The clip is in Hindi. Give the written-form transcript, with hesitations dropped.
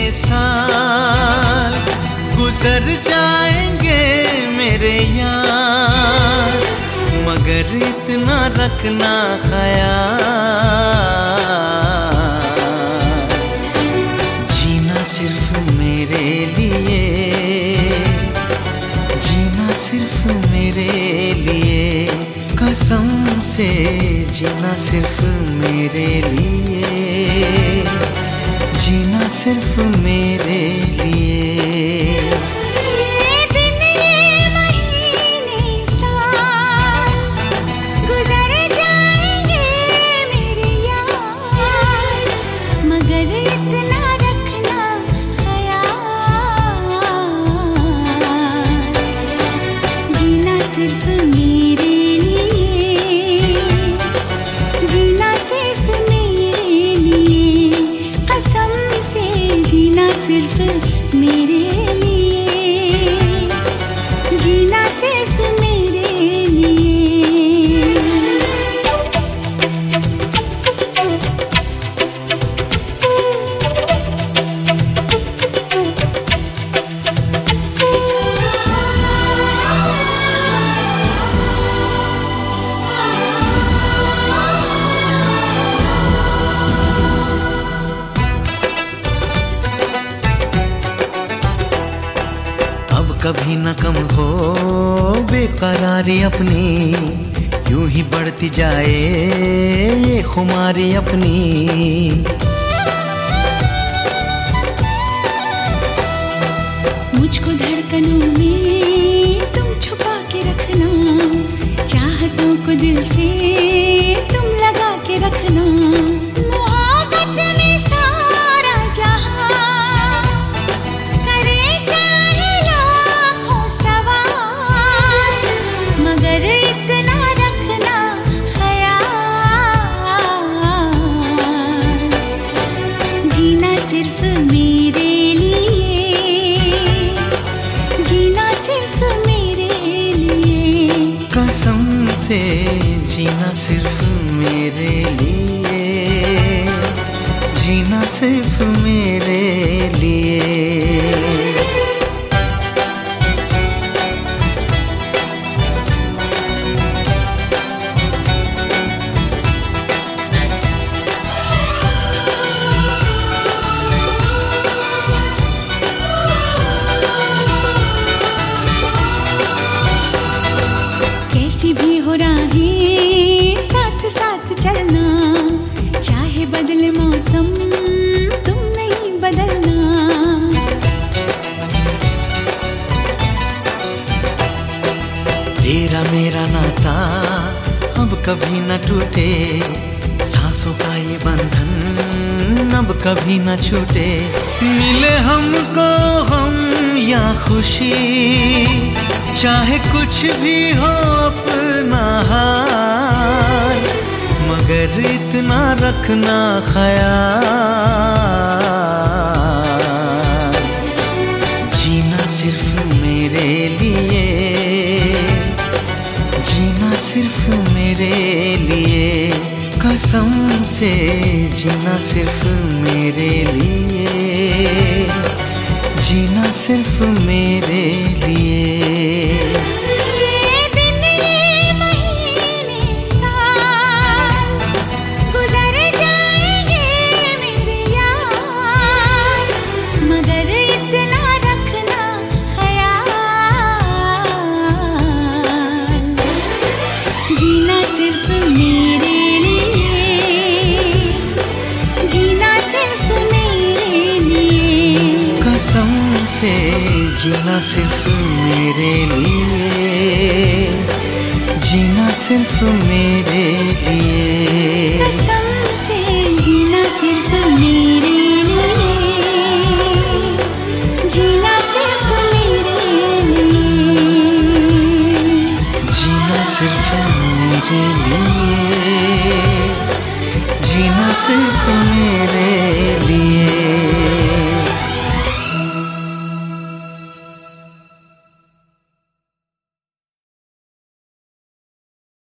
साल गुजर जाएंगे मेरे यार, मगर इतना रखना ख्याल, जीना सिर्फ मेरे लिए, जीना सिर्फ मेरे लिए, कसम से जीना सिर्फ मेरे लिए, जीना सिर्फ मेरे लिए। सिर्फ मेरे लिए, जीना सिर्फ मेरे लिए, कसम से जीना सिर्फ मेरे लिए, जीना सिर्फ मेरे लिए। कभी न कम हो बेकरारी अपनी, यूं ही बढ़ती जाए ये खुमारी अपनी। मुझको धड़कनों में तुम छुपा के रखना, चाहतों को दिल से तुम लगा के रखना। जीना सिर्फ मेरे लिए, जीना सिर्फ मेरे लिए, कसम से जीना सिर्फ मेरे लिए, जीना सिर्फ मेरे लिए। कैसी भी हो राहें साथ साथ चलना, चाहे बदले मौसम तुम नहीं बदलना। तेरा मेरा नाता अब कभी न टूटे, सांसों का ये बंधन अब कभी न छूटे। मिले हमको हम या खुशी, चाहे कुछ भी हो अपना हाल, मगर इतना रखना ख्याल, जीना सिर्फ मेरे लिए, जीना सिर्फ मेरे लिए, कसम से जीना सिर्फ मेरे लिए, जीना सिर्फ मेरे लिए। जीना सिर्फ मेरे लिए, जीना सिर्फ मेरे लिए, कसम से जीना सिर्फ मेरे लिए, जीना सिर्फ मेरे